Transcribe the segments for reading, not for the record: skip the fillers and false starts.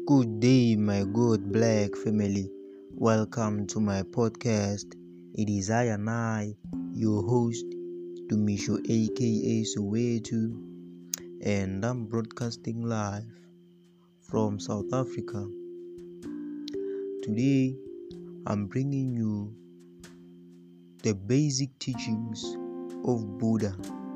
Good day, my good black family. Welcome to my podcast. It is I and I, your host, Dumisho aka Soweto, and I'm broadcasting live from South Africa. Today, I'm bringing you the basic teachings of Buddha.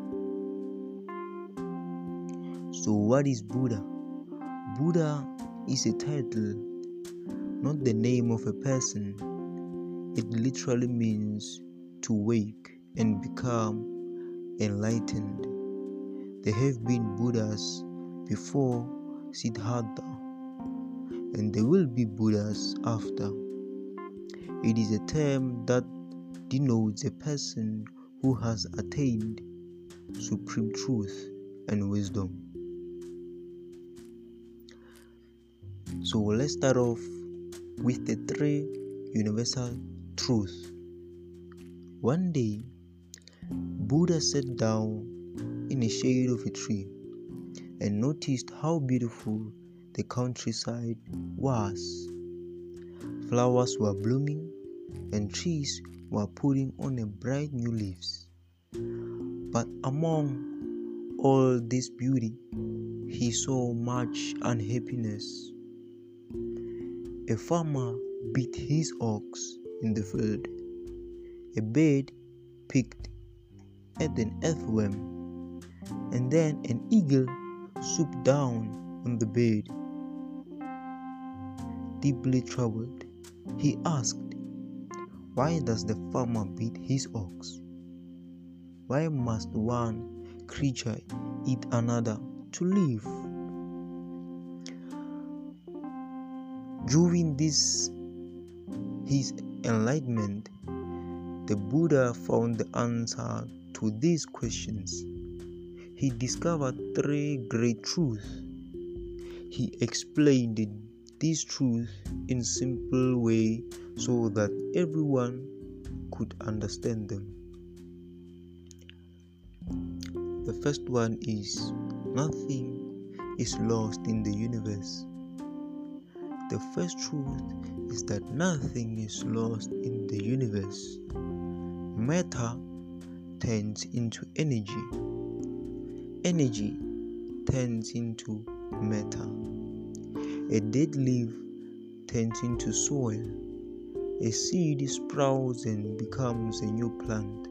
So, what is Buddha? Buddha is a title, not the name of a person. It literally means to wake and become enlightened. There have been Buddhas before Siddhartha, and there will be Buddhas after. It is a term that denotes a person who has attained supreme truth and wisdom. So let's start off with the three universal truths. One day, Buddha sat down in the shade of a tree and noticed how beautiful the countryside was. Flowers were blooming and trees were putting on a bright new leaves. But among all this beauty, he saw much unhappiness. A farmer beat his ox in the field. A bird picked at an earthworm, and then an eagle swooped down on the bird. Deeply troubled, he asked, "Why does the farmer beat his ox? Why must one creature eat another to live?" During his enlightenment, the Buddha found the answer to these questions. He discovered three great truths. He explained these truths in a simple way so that everyone could understand them. The first one is, nothing is lost in the universe. The first truth is that nothing is lost in the universe. Matter turns into energy. Energy turns into matter. A dead leaf turns into soil. A seed sprouts and becomes a new plant.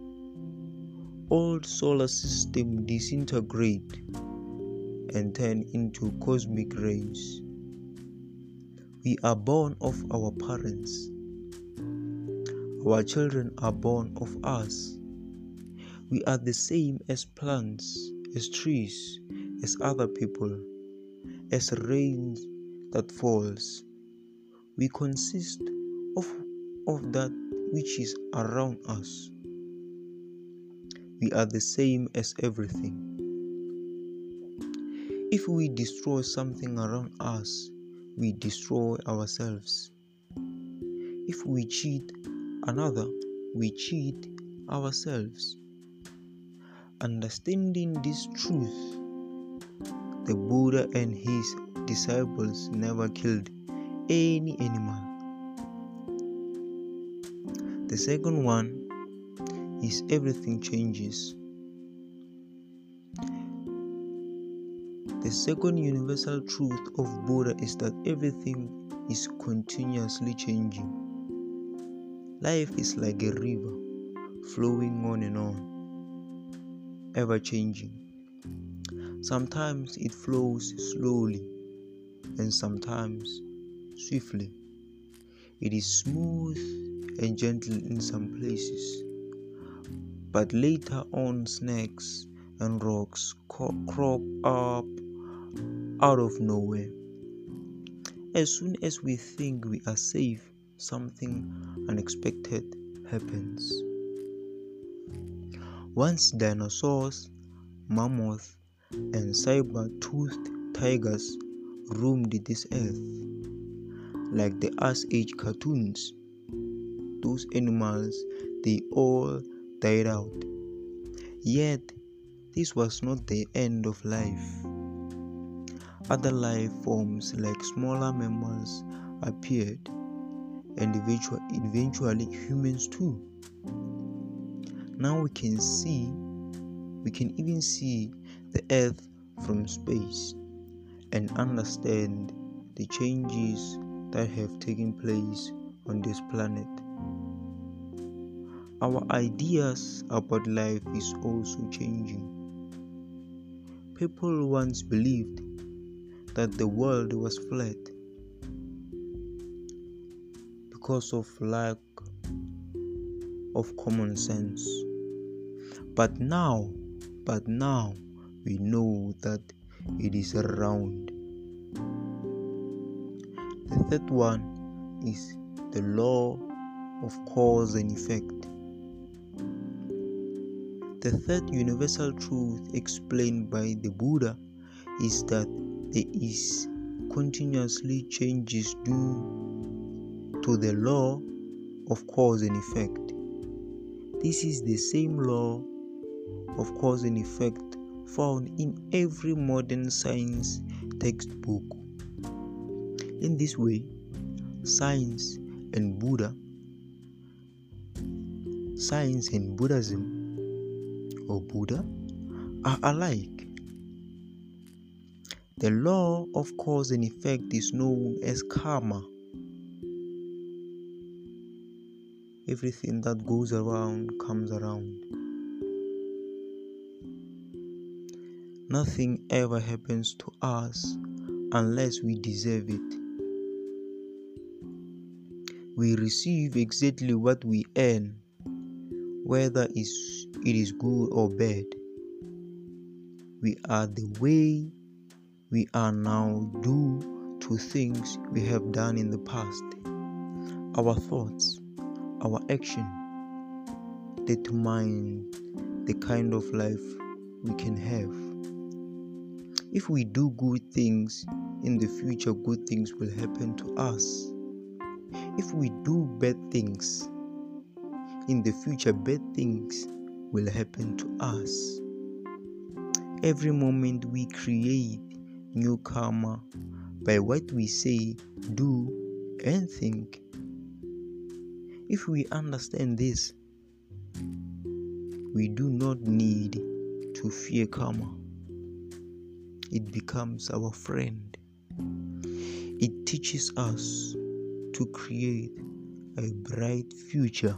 Old solar systems disintegrate and turn into cosmic rays. We are born of our parents. Our children are born of us. We are the same as plants, as trees, as other people, as rain that falls. We consist of that which is around us. We are the same as everything. If we destroy something around us, we destroy ourselves. If we cheat another, we cheat ourselves. Understanding this truth, the Buddha and his disciples never killed any animal. The second one is everything changes. The second universal truth of Buddha is that everything is continuously changing. Life is like a river flowing on and on, ever changing. Sometimes it flows slowly and sometimes swiftly. It is smooth and gentle in some places, but later on snakes and rocks crop up out of nowhere. As soon as we think we are safe, something unexpected happens. Once dinosaurs, mammoths, and saber-toothed tigers roamed this earth. Like the Ice Age cartoons, those animals, they all died out. Yet, this was not the end of life. Other life forms like smaller mammals appeared, and eventually humans too. Now we can even see the Earth from space and understand the changes that have taken place on this planet. Our ideas about life is also changing. People once believed that the world was flat because of lack of common sense. But now we know that it is round. The third one is the law of cause and effect. The third universal truth explained by the Buddha is that there is continuously changes due to the law of cause and effect. This is the same law of cause and effect found in every modern science textbook. In this way, science and Buddhism or Buddha are alike. The law of cause and effect is known as karma. Everything that goes around comes around. Nothing ever happens to us unless we deserve it. We receive exactly what we earn, whether it is good or bad. We are the way we are now due to things we have done in the past. Our thoughts, our action determine the kind of life we can have. If we do good things, in the future good things will happen to us. If we do bad things, in the future bad things will happen to us. Every moment we create new karma by what we say, do, and think. If we understand this, we do not need to fear karma. It becomes our friend. It teaches us to create a bright future.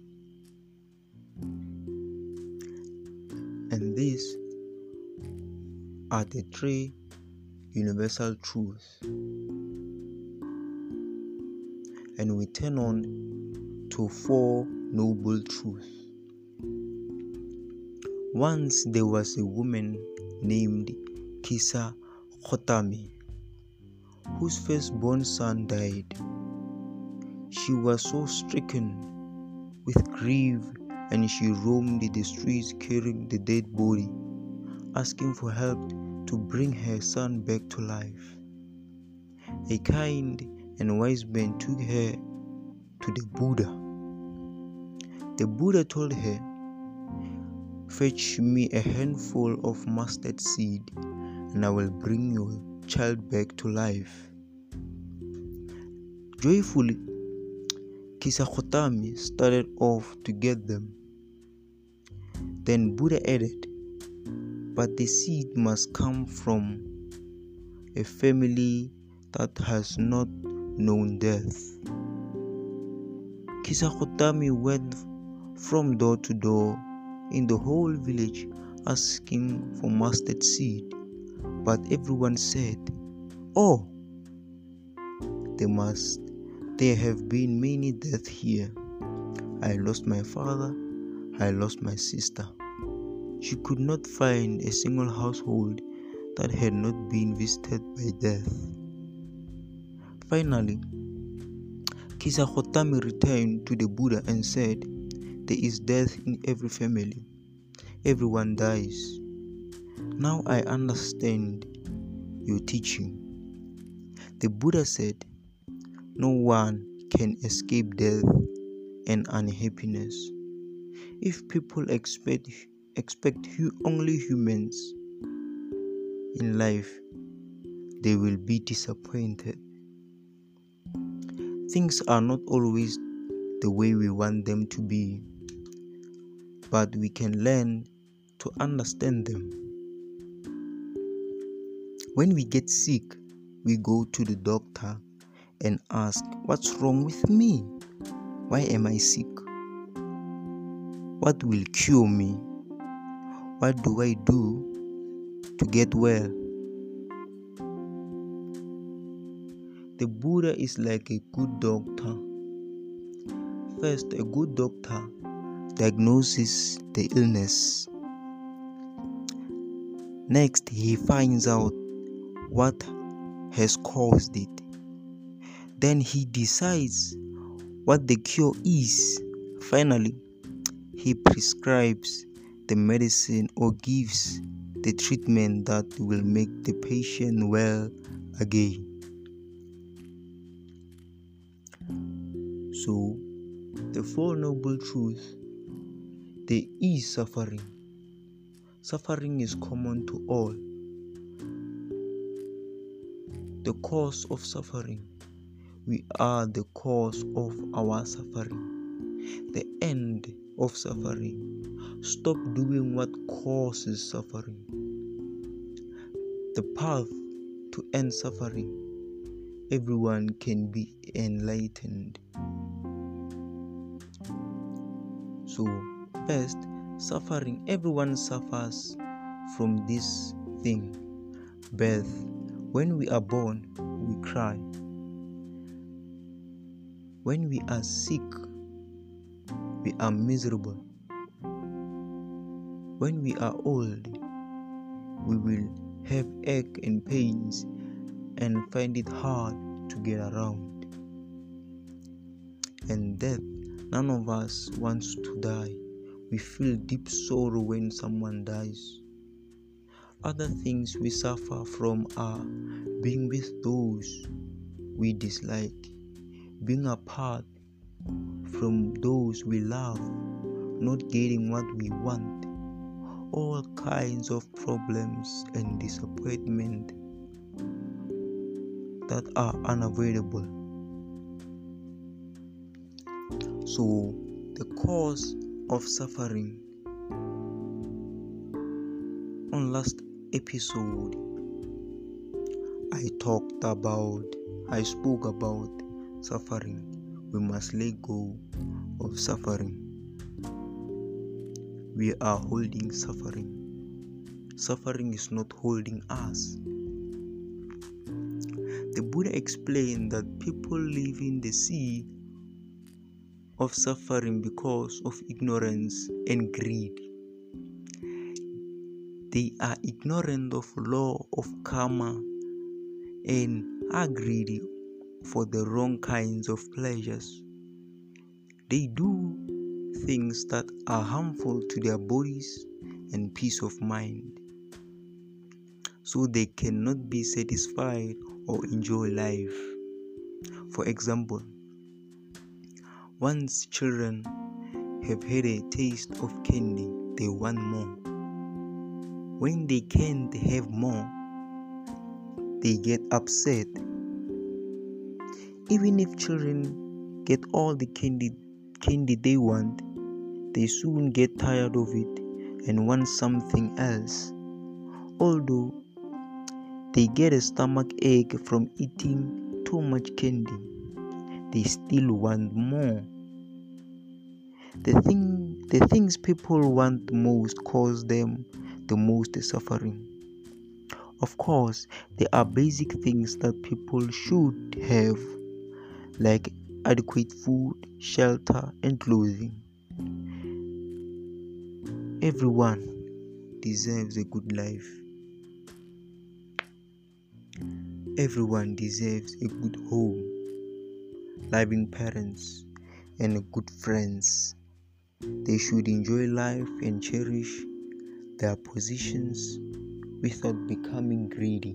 And these are the three universal truths. And we turn on to 4 noble truths. Once there was a woman named Kisa Khotami, whose firstborn son died. She was so stricken with grief, and she roamed the streets carrying the dead body, asking for help to bring her son back to life. A kind and wise man took her to the Buddha. The Buddha told her, "Fetch me a handful of mustard seed, and I will bring your child back to life." Joyfully, Kisa Khotami started off to get them. Then Buddha added, "But the seed must come from a family that has not known death." Kisa Khotami went from door to door in the whole village asking for mustard seed, but everyone said, "Oh, there have been many deaths here. I lost my father, I lost my sister." She could not find a single household that had not been visited by death. Finally, Kisa Khotami returned to the Buddha and said, "There is death in every family. Everyone dies. Now I understand your teaching." The Buddha said, "No one can escape death and unhappiness. If people expect only humans in life, they will be disappointed. Things are not always the way we want them to be, but we can learn to understand them. When we get sick, we go to the doctor and ask, "What's wrong with me? Why am I sick? What will cure me? What do I do to get well?" The Buddha is like a good doctor. First, a good doctor diagnoses the illness. Next, he finds out what has caused it. Then he decides what the cure is. Finally, he prescribes the medicine or gives the treatment that will make the patient well again. So, the Four Noble Truths: there is suffering. Suffering is common to all. The cause of suffering: we are the cause of our suffering. The end of suffering: stop doing what causes suffering. The path to end suffering: everyone can be enlightened. So, first, suffering. Everyone suffers from this thing, birth. When we are born, we cry. When we are sick, we are miserable. When we are old, we will have ache and pains and find it hard to get around. And death: none of us wants to die. We feel deep sorrow when someone dies. Other things we suffer from are being with those we dislike, being apart from those we love, not getting what we want, all kinds of problems and disappointment that are unavoidable. So, the cause of suffering. On last episode, I spoke about suffering. We must let go of suffering. We are holding suffering. Suffering is not holding us. The Buddha explained that people live in the sea of suffering because of ignorance and greed. They are ignorant of law of karma and are greedy for the wrong kinds of pleasures. They do things that are harmful to their bodies and peace of mind. So they cannot be satisfied or enjoy life. For example, once children have had a taste of candy, they want more. When they can't have more, they get upset. Even if children get all the candy they want, they soon get tired of it and want something else. Although they get a stomach ache from eating too much candy, they still want more. The things people want most cause them the most suffering. Of course, there are basic things that people should have, like adequate food, shelter, and clothing. Everyone deserves a good life. Everyone deserves a good home, loving parents, and good friends. They should enjoy life and cherish their positions without becoming greedy.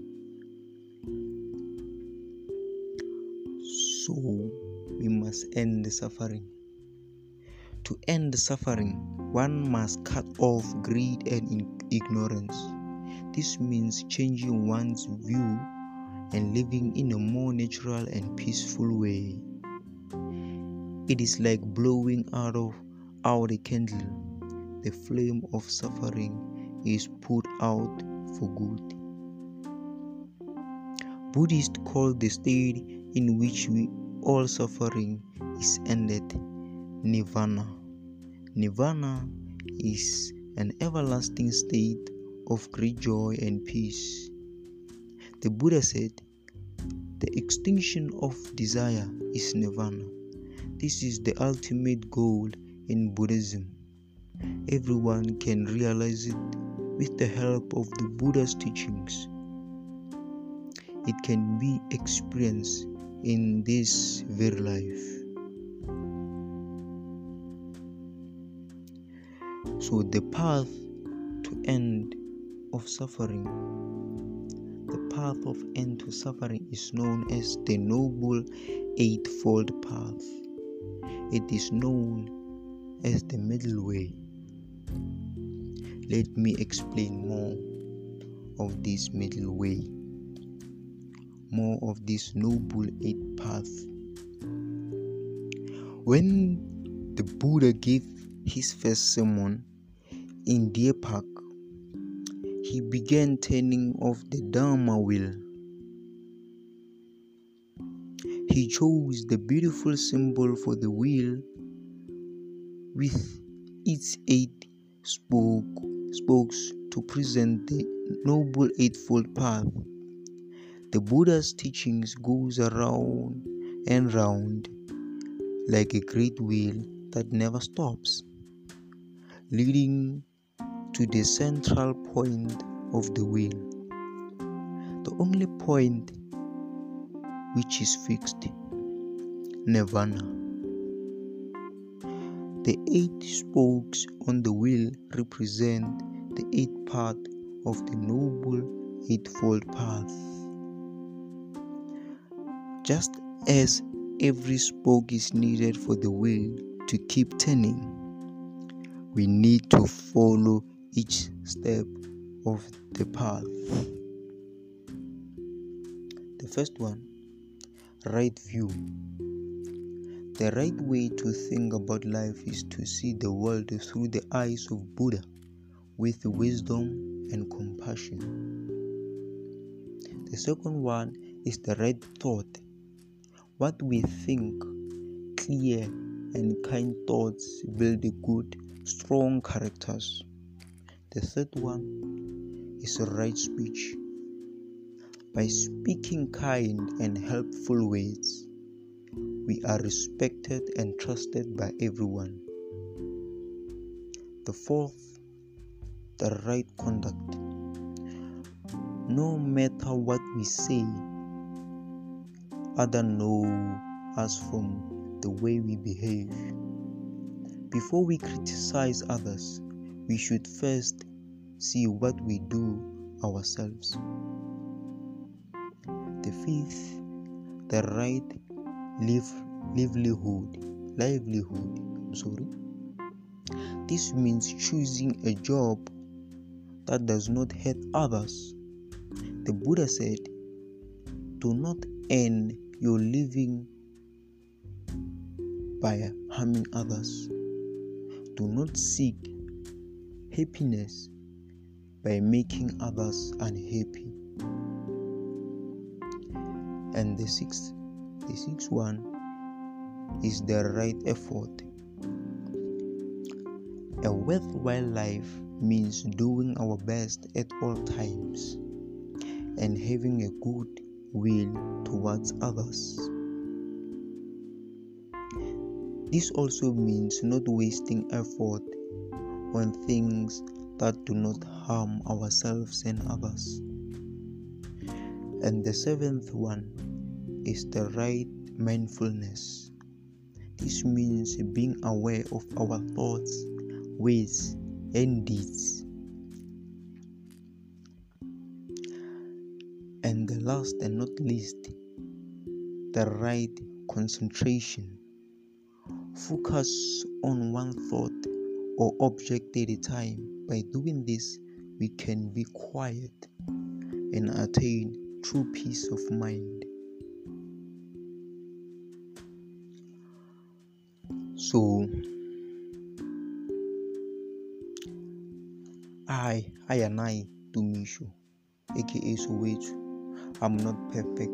So, we must end the suffering. To end the suffering, one must cut off greed and ignorance. This means changing one's view and living in a more natural and peaceful way. It is like blowing out a candle. The flame of suffering is put out for good. Buddhists call the state in which all suffering is ended nirvana. Nirvana is an everlasting state of great joy and peace. The Buddha said, the extinction of desire is nirvana. This is the ultimate goal in Buddhism. Everyone can realize it with the help of the Buddha's teachings. It can be experienced in this very life. So the path to end of suffering, the path of end to suffering is known as the Noble Eightfold Path. It is known as the middle way. Let me explain more of this middle way, more of this Noble Eight Path. When the Buddha gave his first sermon in Deer Park, he began turning off the Dharma wheel. He chose the beautiful symbol for the wheel with its 8 spokes to present the Noble Eightfold Path. The Buddha's teachings goes around and round like a great wheel that never stops, leading to the central point of the wheel, the only point which is fixed, nirvana. The 8 spokes on the wheel represent the 8 parts of the Noble Eightfold Path. Just as every spoke is needed for the wheel to keep turning, we need to follow each step of the path. The first one, right view. The right way to think about life is to see the world through the eyes of Buddha with wisdom and compassion. The second one is the right thought. What we think, clear and kind thoughts build good, strong characters. The third one is right speech. By speaking kind and helpful words, we are respected and trusted by everyone. The fourth, the right conduct. No matter what we say, others know us from the way we behave. Before we criticize others, we should first see what we do ourselves. The fifth, the right livelihood. This means choosing a job that does not hurt others. The Buddha said, do not earn your living by harming others. Do not seek happiness by making others unhappy. And the sixth one is the right effort. A worthwhile life means doing our best at all times and having a good will towards others. This also means not wasting effort on things that do not harm ourselves and others. And the seventh one is the right mindfulness. This means being aware of our thoughts, ways, and deeds. And the last and not least, the right concentration. Focus on one thought or object at a time. By doing this, we can be quiet and attain true peace of mind. So I Dumisho, aka Soweto, I'm not perfect,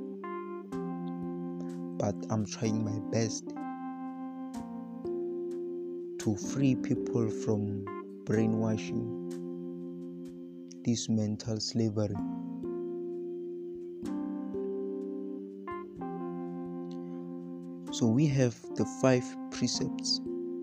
but I'm trying my best to free people from brainwashing, this mental slavery. So we have the 5 precepts.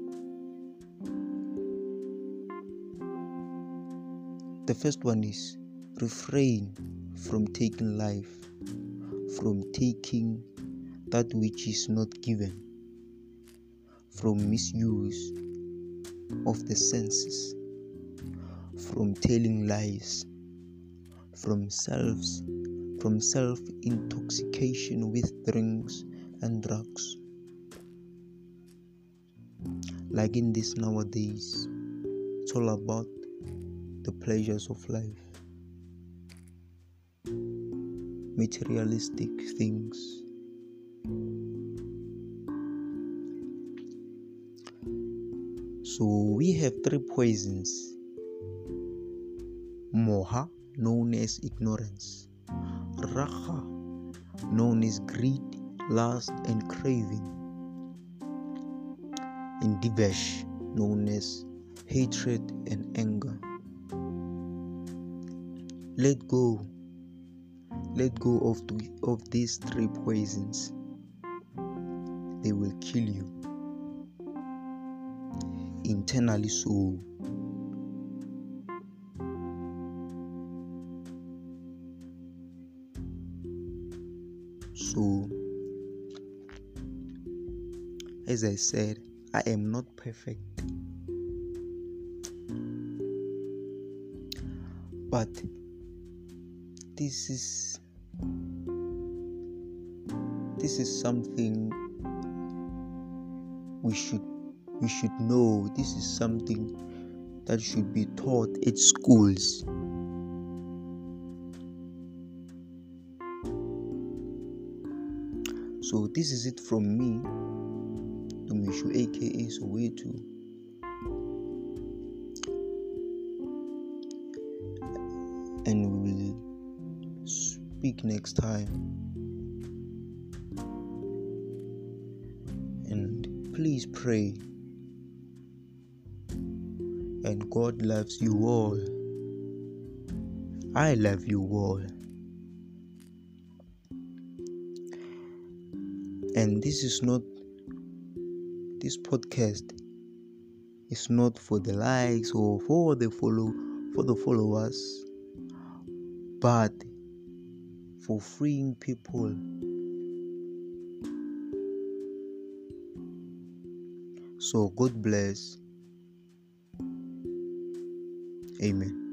The first one is refrain from taking life, from taking that which is not given, from misuse of the senses, from telling lies, from self-intoxication with drinks and drugs. Like in this nowadays, it's all about the pleasures of life, materialistic things. So we have 3 poisons. Moha, known as ignorance. Raha, known as greed, lust and craving. And Divesh, known as hatred and anger. Let go of these 3 poisons. They will kill you internally. So as I said, I am not perfect, but this is something we should know. This is something that should be taught at schools. So this is it from me, Dumisho, aka Soweto. And we will speak next time. And please pray. And God loves you all. I love you all. And this podcast is not for the likes or for the followers, but for freeing people. So God bless. Amen.